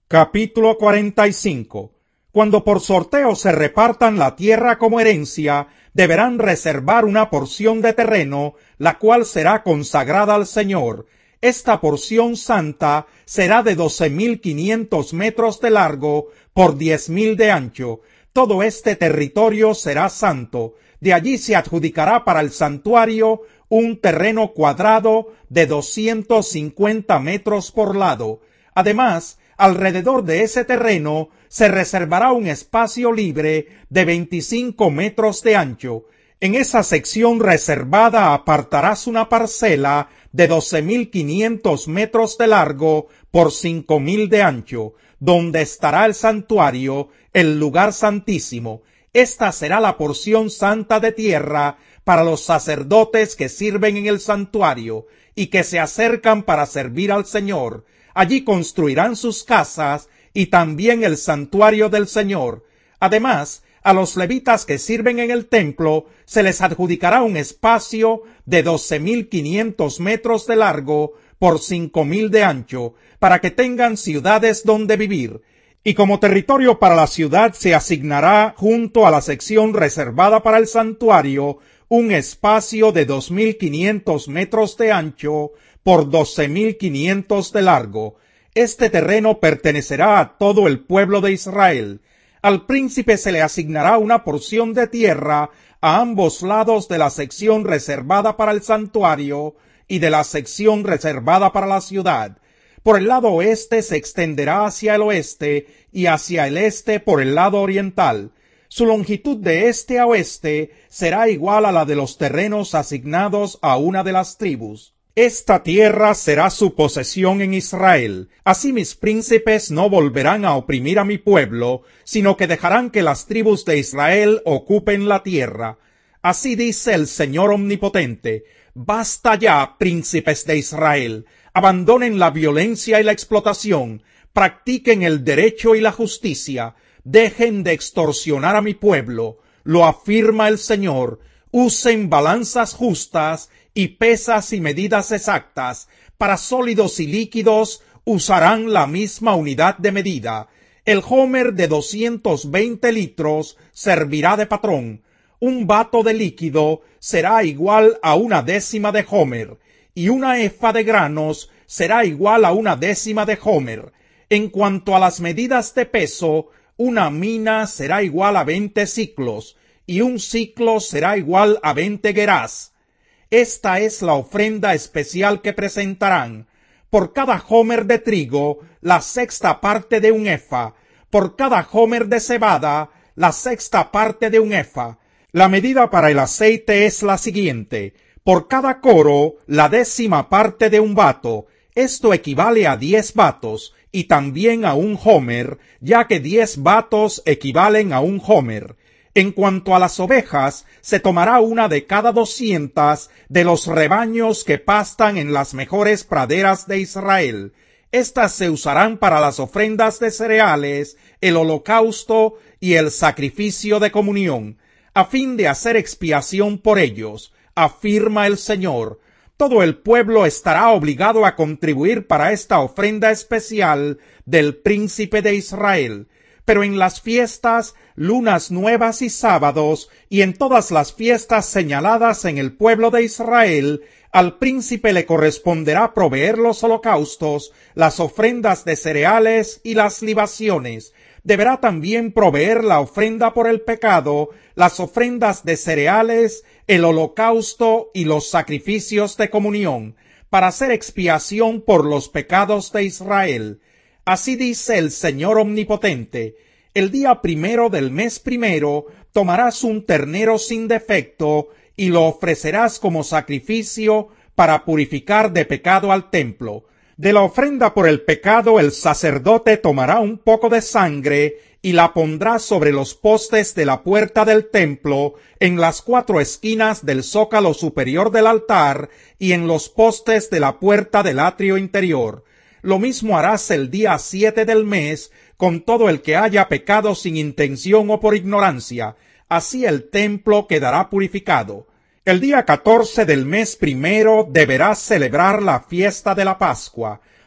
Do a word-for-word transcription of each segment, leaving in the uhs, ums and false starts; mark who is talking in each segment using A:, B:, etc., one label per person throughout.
A: Capítulo cuarenta y cinco. Cuando por sorteo se repartan la tierra como herencia, deberán reservar una porción de terreno, la cual será consagrada al Señor. Esta porción santa será de doce mil quinientos metros de largo por diez mil de ancho. Todo este territorio será santo. De allí se adjudicará para el santuario un terreno cuadrado de doscientos cincuenta metros por lado. Además, alrededor de ese terreno se reservará un espacio libre de veinticinco metros de ancho. En esa sección reservada apartarás una parcela de doce mil quinientos metros de largo por cinco mil de ancho, donde estará el santuario, el lugar santísimo. Esta será la porción santa de tierra para los sacerdotes que sirven en el santuario y que se acercan para servir al Señor. Allí construirán sus casas y también el santuario del Señor. Además, a los levitas que sirven en el templo se les adjudicará un espacio de doce mil quinientos metros de largo por cinco mil de ancho, para que tengan ciudades donde vivir. Y como territorio para la ciudad se asignará junto a la sección reservada para el santuario un espacio de dos mil quinientos metros de ancho por doce mil quinientos de largo. Este terreno pertenecerá a todo el pueblo de Israel. Al príncipe se le asignará una porción de tierra a ambos lados de la sección reservada para el santuario y de la sección reservada para la ciudad. Por el lado oeste se extenderá hacia el oeste y hacia el este por el lado oriental. Su longitud de este a oeste será igual a la de los terrenos asignados a una de las tribus. Esta tierra será su posesión en Israel. Así mis príncipes no volverán a oprimir a mi pueblo, sino que dejarán que las tribus de Israel ocupen la tierra. Así dice el Señor Omnipotente: basta ya, príncipes de Israel, abandonen la violencia y la explotación, practiquen el derecho y la justicia, dejen de extorsionar a mi pueblo. Lo afirma el Señor: usen balanzas justas y pesas y medidas exactas. Para sólidos y líquidos usarán la misma unidad de medida. El homer de doscientos veinte litros servirá de patrón. Un bato de líquido será igual a una décima de homer, y una efa de granos será igual a una décima de homer. En cuanto a las medidas de peso, una mina será igual a veinte ciclos, y un ciclo será igual a veinte gerás. Esta es la ofrenda especial que presentarán: por cada homer de trigo, la sexta parte de un efa; por cada homer de cebada, la sexta parte de un efa. La medida para el aceite es la siguiente: por cada coro, la décima parte de un bato. Esto equivale a diez batos, y también a un homer, ya que diez batos equivalen a un homer. En cuanto a las ovejas, se tomará una de cada doscientas de los rebaños que pastan en las mejores praderas de Israel. Estas se usarán para las ofrendas de cereales, el holocausto y el sacrificio de comunión, a fin de hacer expiación por ellos, afirma el Señor. Todo el pueblo estará obligado a contribuir para esta ofrenda especial del príncipe de Israel. Pero en las fiestas, lunas nuevas y sábados, y en todas las fiestas señaladas en el pueblo de Israel, al príncipe le corresponderá proveer los holocaustos, las ofrendas de cereales y las libaciones. Deberá también proveer la ofrenda por el pecado, las ofrendas de cereales, el holocausto y los sacrificios de comunión, para hacer expiación por los pecados de Israel. Así dice el Señor Omnipotente: el día primero del mes primero tomarás un ternero sin defecto y lo ofrecerás como sacrificio para purificar de pecado al templo. De la ofrenda por el pecado el sacerdote tomará un poco de sangre y la pondrá sobre los postes de la puerta del templo, en las cuatro esquinas del zócalo superior del altar y en los postes de la puerta del atrio interior. Lo mismo harás el día siete del mes con todo el que haya pecado sin intención o por ignorancia. Así el templo quedará purificado. El día catorce del mes primero deberás celebrar la fiesta de la Pascua.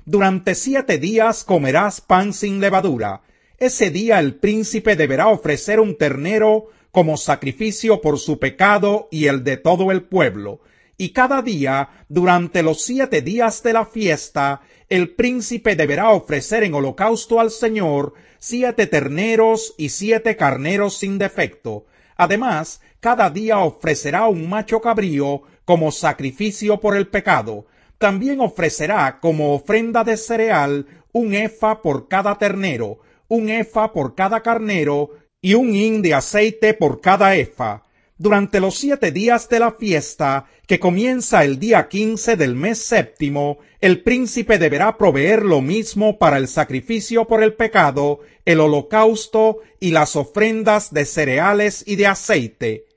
A: Durante siete días comerás pan sin levadura. Ese día el príncipe deberá ofrecer un ternero como sacrificio por su pecado y el de todo el pueblo. Y cada día, durante los siete días de la fiesta, el príncipe deberá ofrecer en holocausto al Señor siete terneros y siete carneros sin defecto. Además, cada día ofrecerá un macho cabrío como sacrificio por el pecado. También ofrecerá como ofrenda de cereal un efa por cada ternero, un efa por cada carnero y un hin de aceite por cada efa. Durante los siete días de la fiesta, que comienza el día quince del mes séptimo, el príncipe deberá proveer lo mismo para el sacrificio por el pecado, el holocausto y las ofrendas de cereales y de aceite.